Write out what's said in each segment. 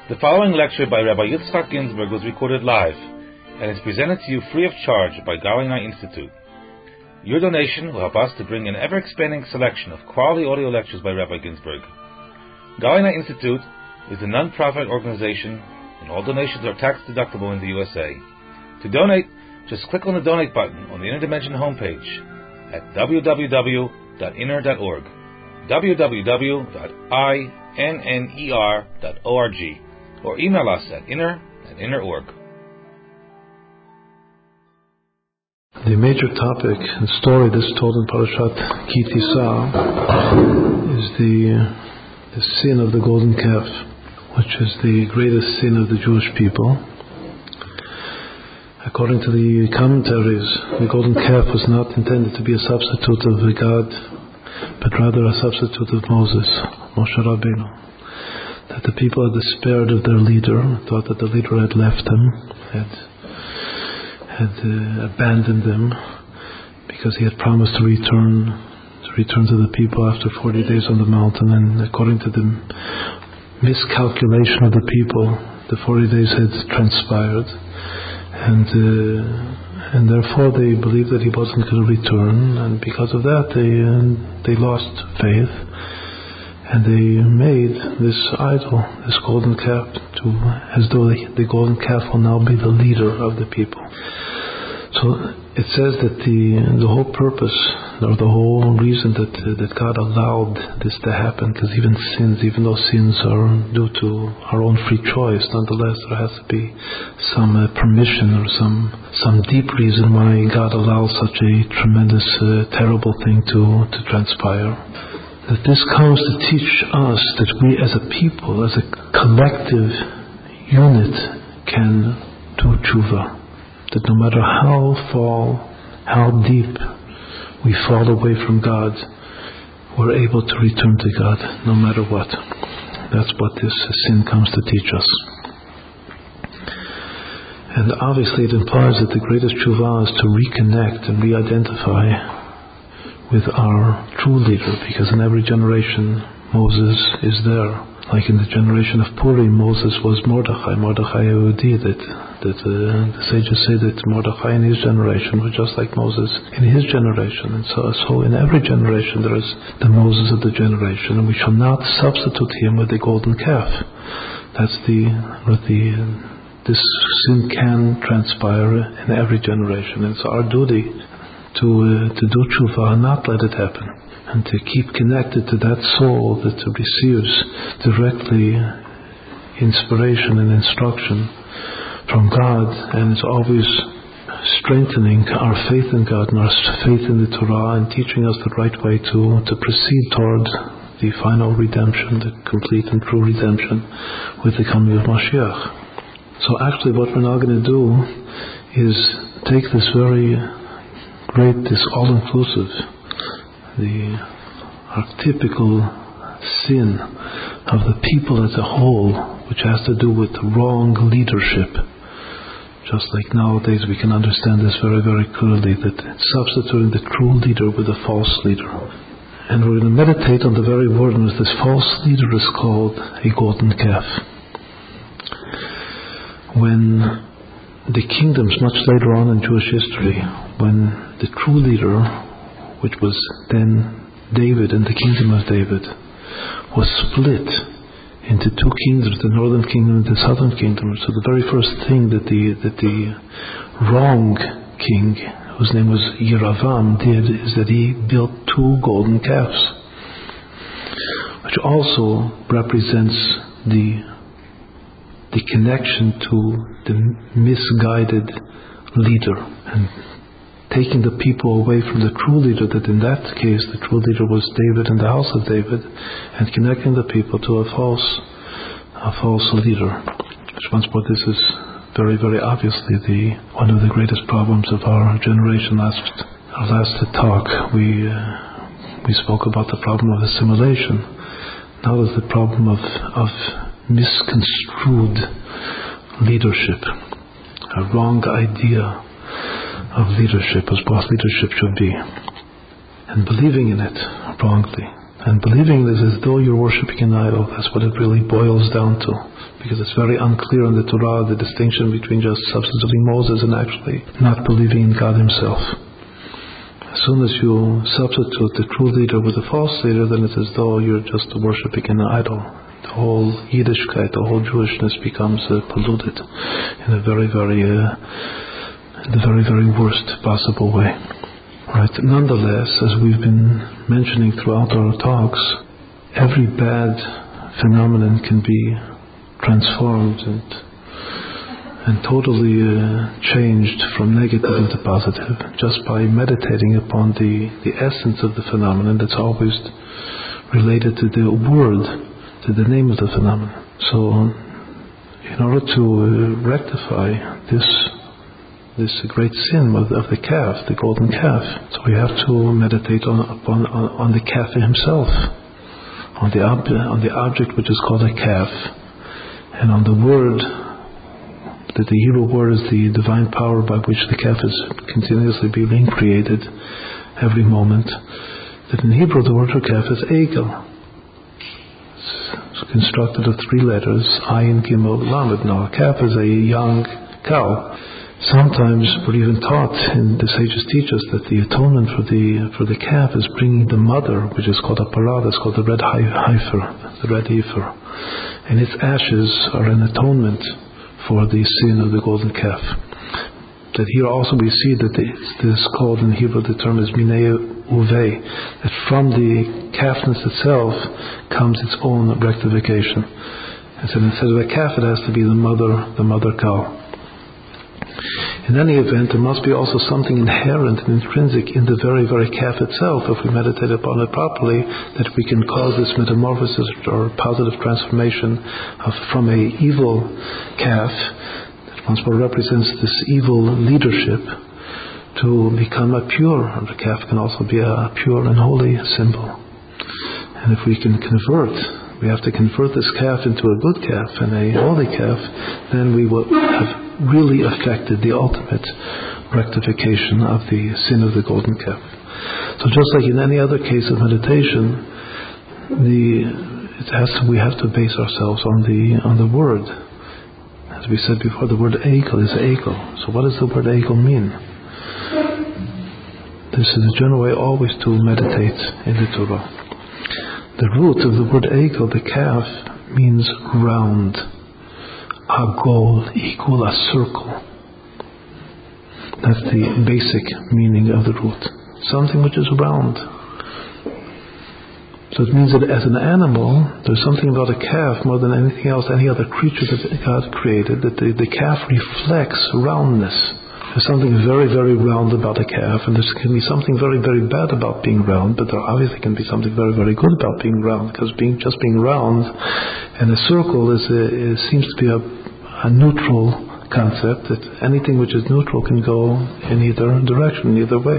The following lecture by Rabbi Yitzchak Ginsburg was recorded live and is presented to you free of charge by Galinai Institute. Your donation will help us to bring an ever-expanding selection of quality audio lectures by Rabbi Ginsburg. Galinai Institute is a non-profit organization and all donations are tax-deductible in the USA. To donate, just click on the donate button on the Inner Dimension homepage at www.inner.org, www.inner.org, or email us at inner@inner.org. The major topic and story that's told in Parashat Ki Tisa is the sin of the golden calf, which is the greatest sin of the Jewish people. According to the commentaries, the golden calf was not intended to be a substitute of God, but rather a substitute of Moses, Moshe Rabbeinu. That the people had despaired of their leader, thought that the leader had left them, had abandoned them, because he had promised to return to the people after 40 days on the mountain, and according to the miscalculation of the people, the 40 days had transpired, and therefore they believed that he wasn't going to return, and because of that they lost faith, and they made this idol, this golden calf, as though the golden calf will now be the leader of the people. So it says that the whole purpose, or the whole reason that God allowed this to happen, because even though sins are due to our own free choice, nonetheless there has to be some permission or some deep reason why God allows such a tremendous, terrible thing to transpire. That this comes to teach us that we as a people, as a collective unit, can do tshuva. That no matter how deep we fall away from God, we're able to return to God no matter what. That's what this sin comes to teach us. And obviously it implies that the greatest tshuva is to reconnect and re-identify with our true leader, because in every generation Moses is there. Like in the generation of Purim, Moses was Mordechai Yehudi, that the sages say that Mordechai in his generation was just like Moses in his generation. And so in every generation there is the Moses of the generation, and we shall not substitute him with the golden calf. That's this sin can transpire in every generation, and it's our duty to do tshuva and not let it happen, and to keep connected to that soul that receives directly inspiration and instruction from God, and is always strengthening our faith in God and our faith in the Torah, and teaching us the right way to proceed toward the final redemption, the complete and true redemption with the coming of Mashiach. So actually what we're now going to do is take this very great, this all-inclusive, our typical sin of the people as a whole, which has to do with wrong leadership. Just like nowadays we can understand this very, very clearly, that substituting the true leader with a false leader. And we're going to meditate on the very word in which this false leader is called a golden calf. When the kingdoms, much later on in Jewish history, when the true leader, which was then David and the kingdom of David, was split into two kingdoms, the northern kingdom and the southern kingdom. So the very first thing that the wrong king, whose name was Yeravam, did is that he built two golden calves, which also represents the connection to the misguided leader, and taking the people away from the true leader, that in that case the true leader was David and the house of David, and connecting the people to a false leader. Which once more, this is very, very obviously one of the greatest problems of our generation. Our last talk we spoke about the problem of assimilation. Now there's the problem of misconstrued leadership, a wrong idea of leadership, as boss leadership should be, and believing in it wrongly. And believing this as though you're worshipping an idol, that's what it really boils down to. Because it's very unclear in the Torah, the distinction between just substituting Moses and actually not believing in God himself. As soon as you substitute the true leader with a false leader, then it's as though you're just worshipping an idol. The whole Yiddishkeit, the whole Jewishness becomes polluted in a very, very worst possible way. Right. Nonetheless, as we've been mentioning throughout our talks, every bad phenomenon can be transformed and totally changed from negative into positive just by meditating upon the essence of the phenomenon that's always related to the word, to the name of the phenomenon. So, in order to rectify this great sin of the calf, the golden calf, so we have to meditate on the calf himself, on the object which is called a calf, and on the word, that the Hebrew word is the divine power by which the calf is continuously being created every moment. That in Hebrew the word for calf is egel. It's constructed of 3 letters, Ayin, Gimel, Lamed. Now a calf is a young cow. Sometimes we're even taught, and the sages teach us, that the atonement for the calf is bringing the mother, which is called a parah, that's called the red heifer, and its ashes are an atonement for the sin of the golden calf. That here also we see that this is called in Hebrew, the term is minei uvei, that from the calfness itself comes its own rectification. And so instead of a calf, it has to be the mother cow. In any event, there must be also something inherent and intrinsic in the very, very calf itself, if we meditate upon it properly, that we can cause this metamorphosis or positive transformation from a evil calf, that once more represents this evil leadership, to become a pure, or the calf can also be a pure and holy symbol. And if we can we have to convert this calf into a good calf and a holy calf, then we will have really affected the ultimate rectification of the sin of the golden calf. So just like in any other case of meditation, we have to base ourselves on the word. As we said before, the word egel is egel. So what does the word egel mean? This is the general way always to meditate in the Torah. The root of the word egel, the calf, means round. Agol, equal, a circle. That's the basic meaning of the root. Something which is round. So it means that as an animal, there's something about a calf more than anything else, any other creature that God created, that the calf reflects roundness. There's something very, very round about a calf, and there can be something very, very bad about being round, but there obviously can be something very, very good about being round, because being round and a circle seems to be a neutral concept, that anything which is neutral can go in either direction, either way.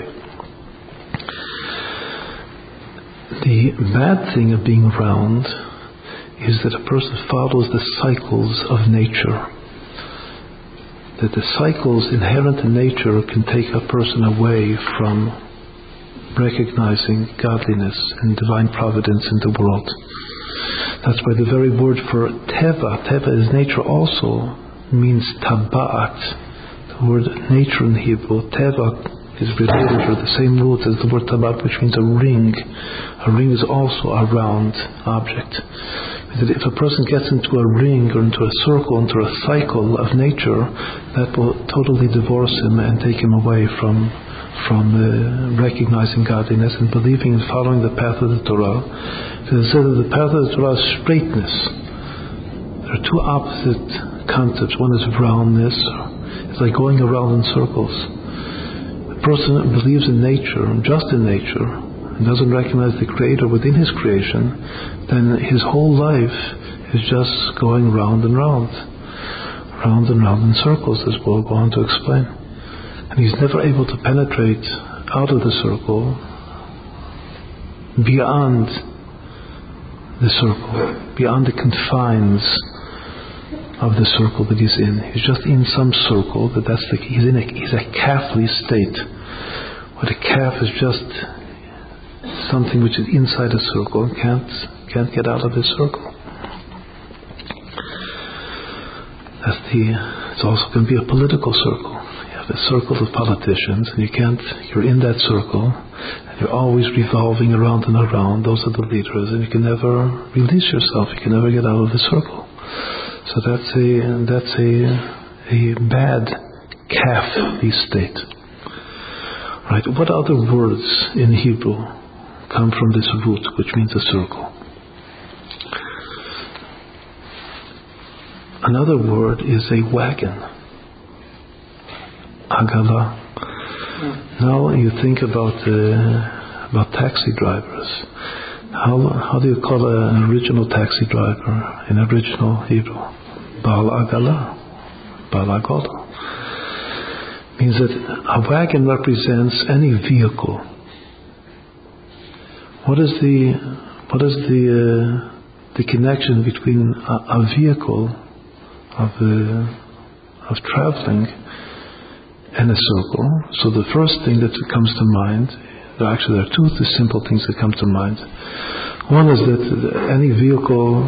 The bad thing of being round is that a person follows the cycles of nature. That the cycles inherent in nature can take a person away from recognizing godliness and divine providence in the world. That's why the very word for teva is nature, also means taba'at. The word nature in Hebrew, teva, is related to the same root as the word taba'at, which means a ring. A ring is also a round object. That if a person gets into a ring or into a circle, into a cycle of nature, that will totally divorce him and take him away from recognizing godliness and believing and following the path of the Torah. Because it says that the path of the Torah is straightness. There are two opposite concepts. One is roundness. It's like going around in circles. A person believes in nature, just in nature, and doesn't recognize the Creator within his creation, then his whole life is just going round and round in circles, as we'll go on to explain. And he's never able to penetrate out of the circle, beyond the circle, beyond the confines of the circle that he's in. He's just in some circle, but he's a calfly state, where the calf is just something which is inside a circle and can't get out of this circle. It also can be a political circle. You have a circle of politicians, and you're in that circle, and you're always revolving around and around. Those are the leaders, and you can never release yourself. You can never get out of the circle. So that's a bad kaf state. Right? What other words in Hebrew come from this root, which means a circle? Another word is a wagon. Agala. Now you think about taxi drivers. How do you call an original taxi driver in original Hebrew? Baal Agala. Baal Agala. Means that a wagon represents any vehicle. What is the connection between a vehicle of traveling and a circle? So the first thing that comes to mind, actually there are two simple things that come to mind. One is that any vehicle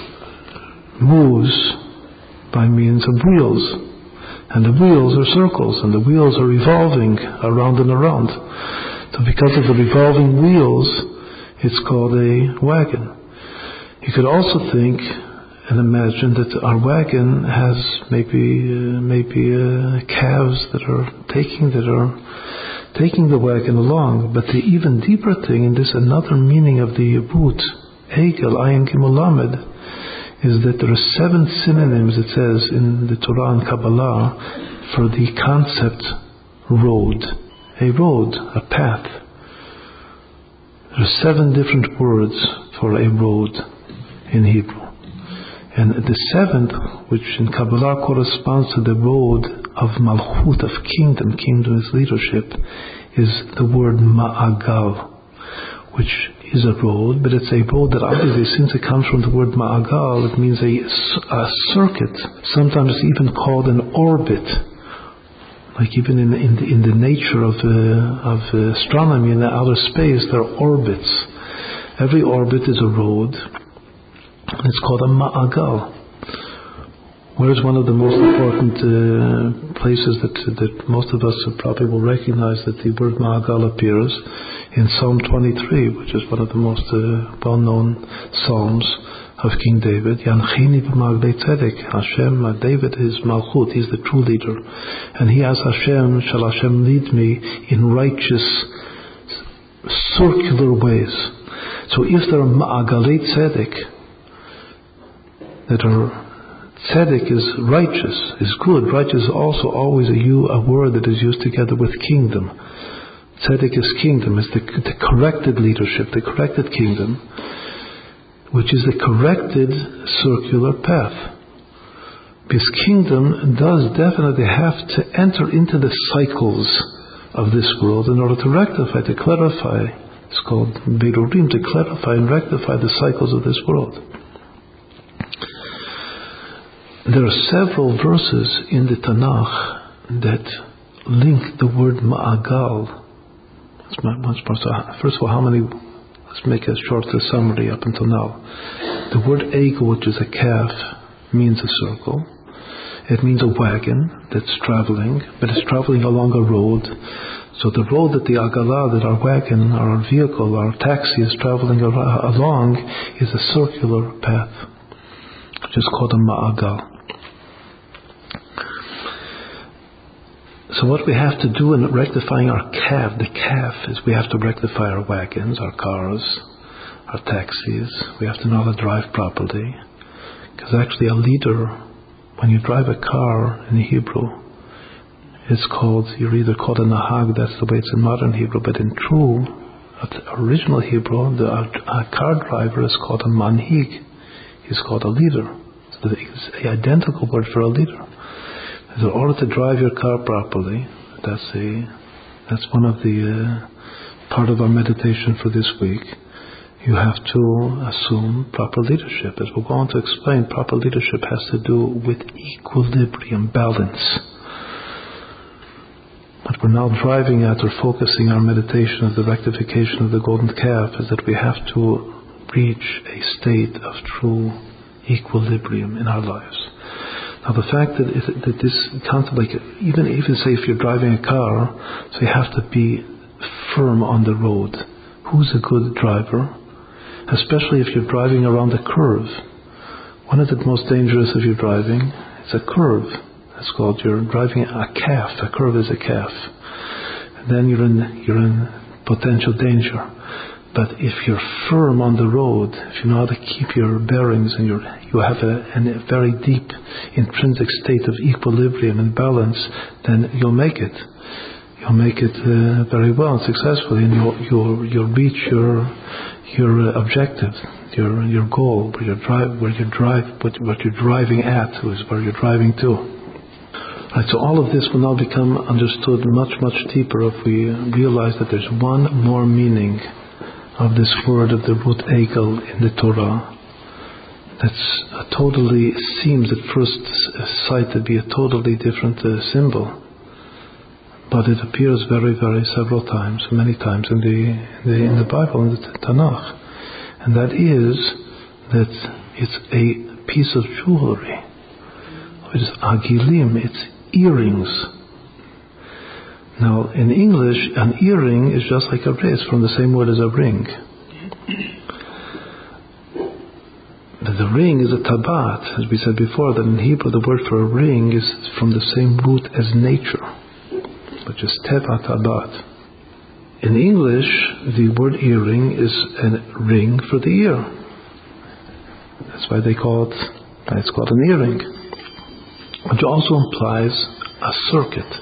moves by means of wheels, and the wheels are circles, and the wheels are revolving around and around. So because of the revolving wheels, it's called a wagon. You could also think and imagine that our wagon has maybe calves that are taking the wagon along. But the even deeper thing, and this another meaning of the root Egel Ayin Gimel Lamed, is that there are 7 synonyms, it says in the Torah and Kabbalah, for the concept road, a path. There are 7 different words for a road in Hebrew. And the 7th, which in Kabbalah corresponds to the road of Malchut, of kingdom is leadership, is the word Ma'agal, which is a road, but it's a road that obviously, since it comes from the word Ma'agal, it means a circuit, sometimes even called an orbit. Like even in the nature of astronomy, in the outer space, there are orbits. Every orbit is a road. It's called a ma'agal. Where's one of the most important places that most of us probably will recognize that the word ma'agal appears in Psalm 23, which is one of the most well-known psalms of King David. Yanchini b'maglei tzedek. Hashem, David is Malchut, he's the true leader. And he asks Hashem, shall Hashem lead me in righteous, circular ways. So if there are ma'agalei tzedek, that are tzedek is righteous, is good. Righteous is also always a word that is used together with kingdom. Tzedek is kingdom, is the corrected leadership, the corrected kingdom, which is the corrected circular path. Because kingdom does definitely have to enter into the cycles of this world in order to rectify, to clarify. It's called Beirurim, to clarify and rectify the cycles of this world. There are several verses in the Tanakh that link the word ma'agal. First of all, let's make a short summary up until now. The word egel, which is a calf, means a circle. It means a wagon that's traveling, but it's traveling along a road. So the road that the agala, that our wagon, our vehicle, our taxi is traveling along is a circular path, which is called a ma'agal. So what we have to do in rectifying our calf, the calf, is we have to rectify our wagons, our cars, our taxis. We have to know how to drive properly. Because actually a leader, when you drive a car in Hebrew, you're either called a nahag, that's the way it's in modern Hebrew, but in true, original Hebrew, a car driver is called a manhig. He's called a leader. So it's the identical word for a leader. In order to drive your car properly, that's one of the part of our meditation for this week. You have to assume proper leadership. As we're going to explain, proper leadership has to do with equilibrium, balance. What we're now driving at or focusing our meditation of the rectification of the golden calf is that we have to reach a state of true equilibrium in our lives. Now the fact that this concept, like even say if you're driving a car, so you have to be firm on the road. Who's a good driver? Especially if you're driving around a curve. When is it most dangerous if you're driving? It's a curve. It's called, you're driving a calf. A curve is a calf. And then you're in potential danger. But if you're firm on the road, if you know how to keep your bearings and you have a very deep intrinsic state of equilibrium and balance, then you'll make it. You'll make it very well and successfully, and you'll reach your objective, your goal, what you're driving at is where you're driving to. Right, so all of this will now become understood much, much deeper if we realize that there's one more meaning of this word of the root egel in the Torah that's seems at first sight to be a totally different symbol, but it appears very, very several times, many times in the Bible, in the Tanakh, and that is that it's a piece of jewelry. It is agilim, it's earrings. Now, in English, an earring is just like a ring. It's from the same word as a ring. The ring is a tabat, as we said before, that in Hebrew the word for a ring is from the same root as nature, which is teva tabat. In English, the word earring is a ring for the ear. That's why it's called an earring, which also implies a circuit.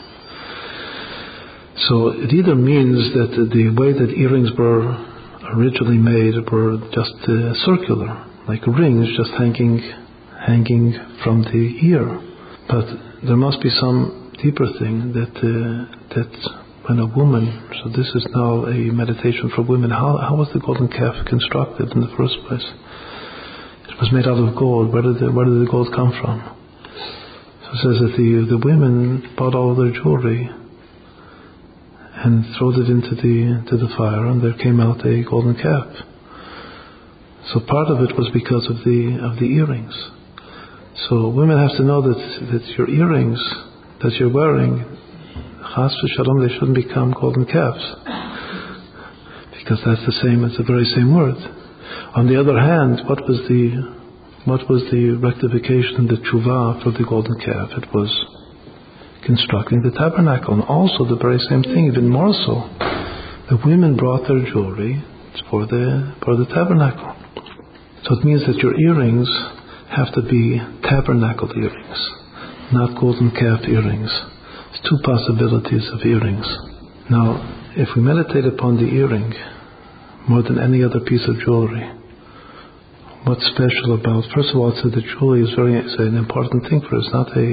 So it either means that the way that earrings were originally made were just circular, like rings just hanging from the ear. But there must be some deeper thing that when a woman, so this is now a meditation for women, how was the golden calf constructed in the first place? It was made out of gold. Where did the gold come from? So it says that the women bought all of their jewelry and throwed it into the fire, and there came out a golden calf. So part of it was because of the earrings. So women have to know that your earrings that you're wearing, chas v'shalom, they shouldn't become golden calves, because that's the very same word. On the other hand, what was the rectification, the tshuva for the golden calf? It was constructing the tabernacle, and also the very same thing, even more so. The women brought their jewelry for the tabernacle. So it means that your earrings have to be tabernacle earrings, not golden calf earrings. There's two possibilities of earrings. Now, if we meditate upon the earring more than any other piece of jewelry, what's special about? First of all, it's that the jewelry is an important thing for us.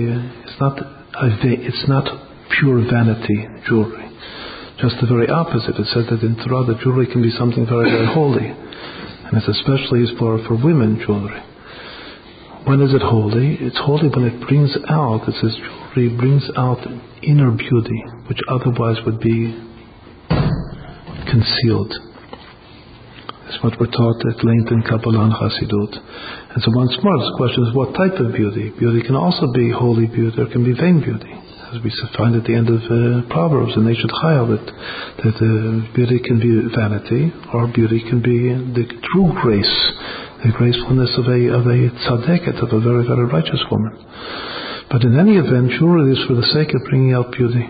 It's not pure vanity jewelry. Just the very opposite. It says that in Torah the jewelry can be something very, very holy, and it's especially for women jewelry. When is it holy? It's holy when it brings out. It says jewelry brings out inner beauty, which otherwise would be concealed. That's what we're taught at length in Kabbalah and Chassidut. And so once more, the question is, what type of beauty? Beauty can also be holy beauty, or can be vain beauty. As we find at the end of Proverbs in Eshet Chayil, that beauty can be vanity, or beauty can be the true grace, the gracefulness of a tzaddiket, of a very, very righteous woman. But in any event, jewelry is for the sake of bringing out beauty.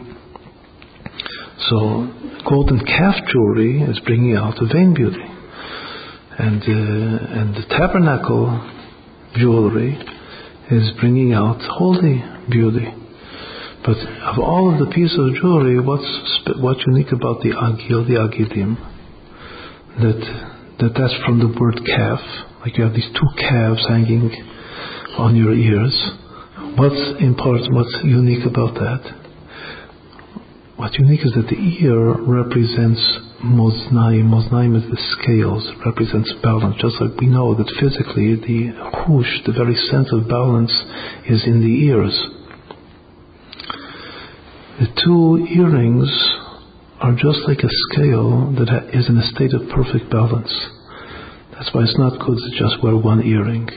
So golden calf jewelry is bringing out a vain beauty. And the tabernacle jewelry is bringing out holy beauty. But of all of the pieces of jewelry, what's unique about the agil, the agilim, that's from the word calf, like you have these two calves hanging on your ears. What's unique about that? What's unique is that the ear represents moznaim. Moznaim is the scales, it represents balance. Just like we know that physically the hush, the very sense of balance, is in the ears. The two earrings are just like a scale that is in a state of perfect balance. That's why it's not good to just wear one earring.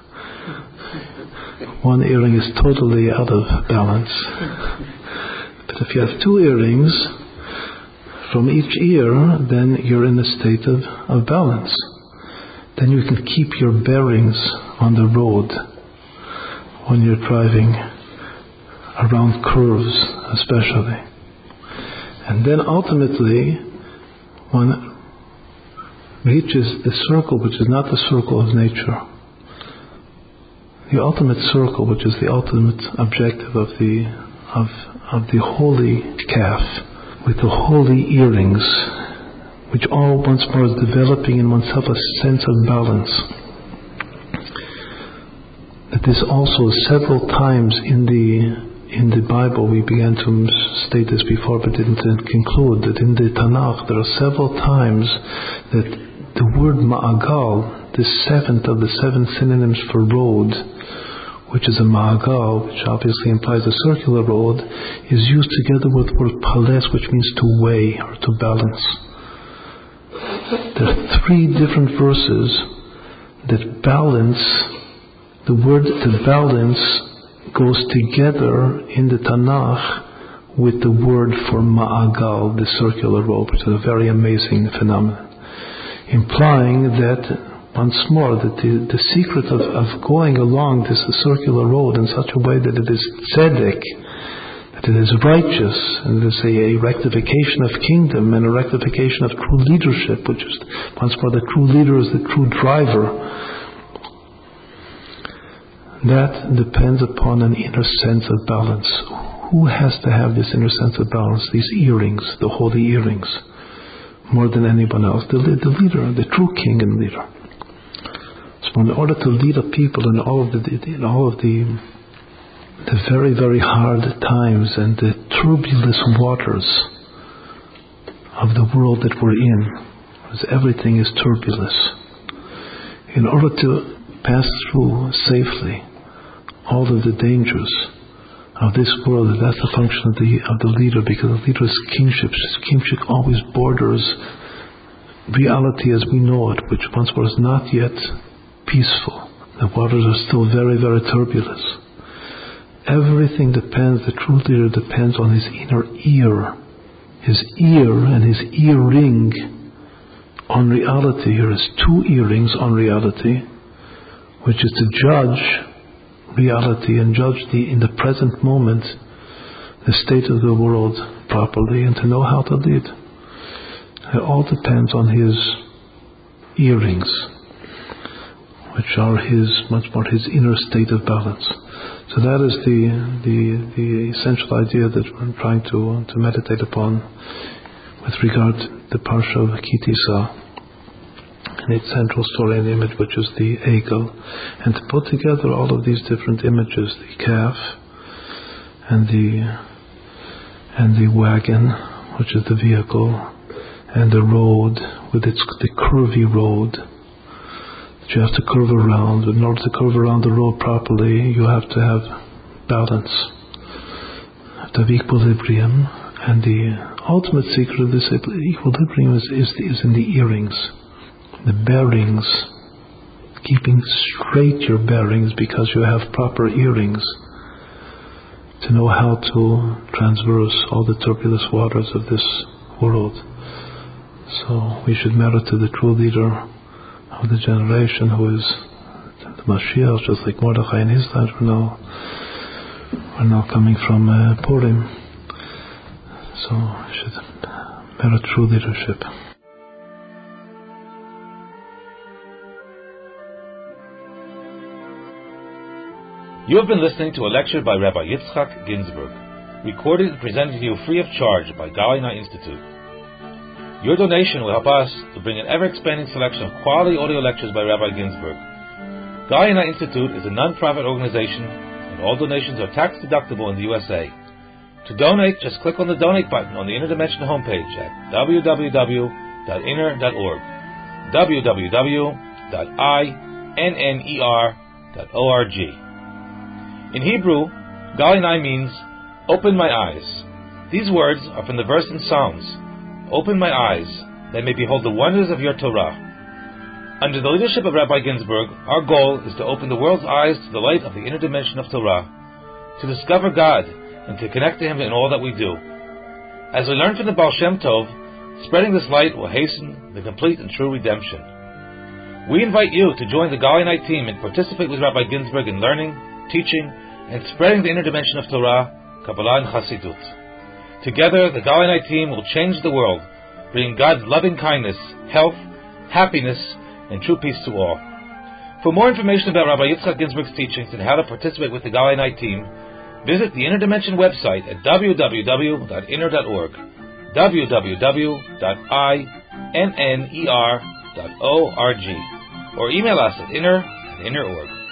One earring is totally out of balance. But if you have two earrings from each ear, then you're in a state of balance. Then you can keep your bearings on the road when you're driving around curves especially. And then ultimately one reaches the circle which is not the circle of nature. The ultimate circle, which is the ultimate objective of the holy calf, with the holy earrings, which all once more is developing in oneself a sense of balance. That this also several times in the Bible, we began to state this before but didn't conclude, that in the Tanakh there are several times that the word ma'agal, the seventh of the seven synonyms for road, which is a ma'agal, which obviously implies a circular road, is used together with the word pales, which means to weigh or to balance. There are three different verses that balance. The word to balance goes together in the Tanakh with the word for ma'agal, the circular road, which is a very amazing phenomenon, implying that once more that the secret of going along this circular road in such a way that it is tzedek, that it is righteous, and it is a rectification of kingdom and a rectification of true leadership, which is once more the true leader is the true driver. That depends upon an inner sense of balance. Who has to have this inner sense of balance? These earrings, the holy earrings, more than anyone else. The leader, the true king and leader. So in order to lead a people in all of the very, very hard times and the turbulent waters of the world that we're in, as everything is turbulent, in order to pass through safely all of the dangers of this world, that's the function of the leader, because the leader is kingship. Kingship always borders reality as we know it, which once was not yet peaceful. The waters are still very, very turbulent. Everything depends, the true leader depends on his inner ear. His ear and his earring on reality. Here is two earrings on reality, which is to judge reality and judge in the present moment the state of the world properly and to know how to lead. It all depends on his earrings, which are much more his inner state of balance. So that is the essential idea that we're trying to meditate upon with regard to the Parsha of Ki Tisa and its central story and image, which is the Egel, and to put together all of these different images, the calf and the wagon, which is the vehicle, and the road with the curvy road that you have to curve around. But in order to curve around the road properly, you have to have balance, you have to have equilibrium, and the ultimate secret of this equilibrium is in the earrings. The bearings, keeping straight your bearings because you have proper earrings to know how to traverse all the turbulent waters of this world. So we should merit to the true leader of the generation, who is the Mashiach, just like Mordechai in his time. We're now coming from Purim. So we should merit true leadership. You have been listening to a lecture by Rabbi Yitzchak Ginsburg, recorded and presented to you free of charge by Galina Institute. Your donation will help us to bring an ever-expanding selection of quality audio lectures by Rabbi Ginsburg. Galina Institute is a non-profit organization, and all donations are tax-deductible in the USA. To donate, just click on the donate button on the Interdimension homepage at www.inner.org, www.inner.org. In Hebrew, Galinai means open my eyes. These words are from the verse in Psalms, "Open my eyes, that I may behold the wonders of your Torah." Under the leadership of Rabbi Ginsburg, our goal is to open the world's eyes to the light of the inner dimension of Torah, to discover God, and to connect to Him in all that we do. As we learn from the Baal Shem Tov, spreading this light will hasten the complete and true redemption. We invite you to join the Galilei Night team and participate with Rabbi Ginsburg in learning, teaching, and spreading the inner dimension of Torah, Kabbalah, and Chassidut. Together, the Galilei Night team will change the world, bringing God's loving kindness, health, happiness, and true peace to all. For more information about Rabbi Yitzchak Ginsburg's teachings and how to participate with the Galilei Night team, visit the Inner Dimension website at www.inner.org, www.inner.org, or email us at inner@inner.org.